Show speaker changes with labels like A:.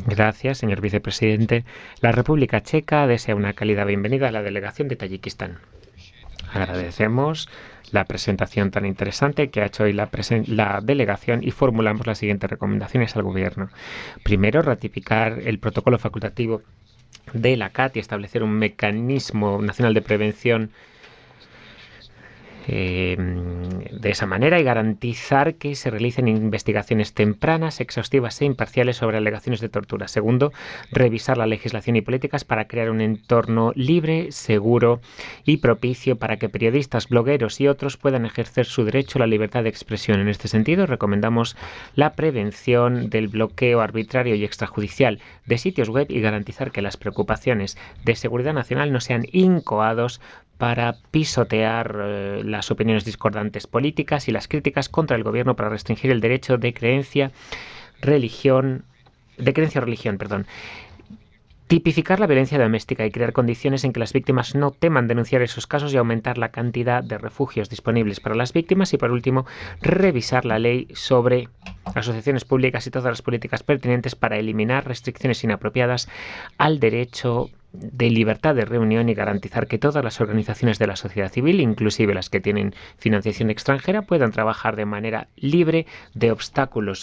A: Gracias, señor vicepresidente. La República Checa desea una cálida bienvenida a la delegación de Tayikistán. Agradecemos la presentación tan interesante que ha hecho hoy la delegación y formulamos las siguientes recomendaciones al Gobierno. Primero, ratificar el protocolo facultativo de la CAT y establecer un mecanismo nacional de prevención de esa manera y garantizar que se realicen investigaciones tempranas, exhaustivas e imparciales sobre alegaciones de tortura. Segundo, revisar la legislación y políticas para crear un entorno libre, seguro y propicio para que periodistas, blogueros y otros puedan ejercer su derecho a la libertad de expresión. En este sentido, recomendamos la prevención del bloqueo arbitrario y extrajudicial de sitios web y garantizar que las preocupaciones de seguridad nacional no sean incoados para pisotear las opiniones discordantes políticas y las críticas contra el gobierno para restringir el derecho de creencia o religión. Tipificar la violencia doméstica y crear condiciones en que las víctimas no teman denunciar esos casos y aumentar la cantidad de refugios disponibles para las víctimas. Y, por último, revisar la ley sobre asociaciones públicas y todas las políticas pertinentes para eliminar restricciones inapropiadas al derecho de libertad de reunión y garantizar que todas las organizaciones de la sociedad civil, inclusive las que tienen financiación extranjera, puedan trabajar de manera libre de obstáculos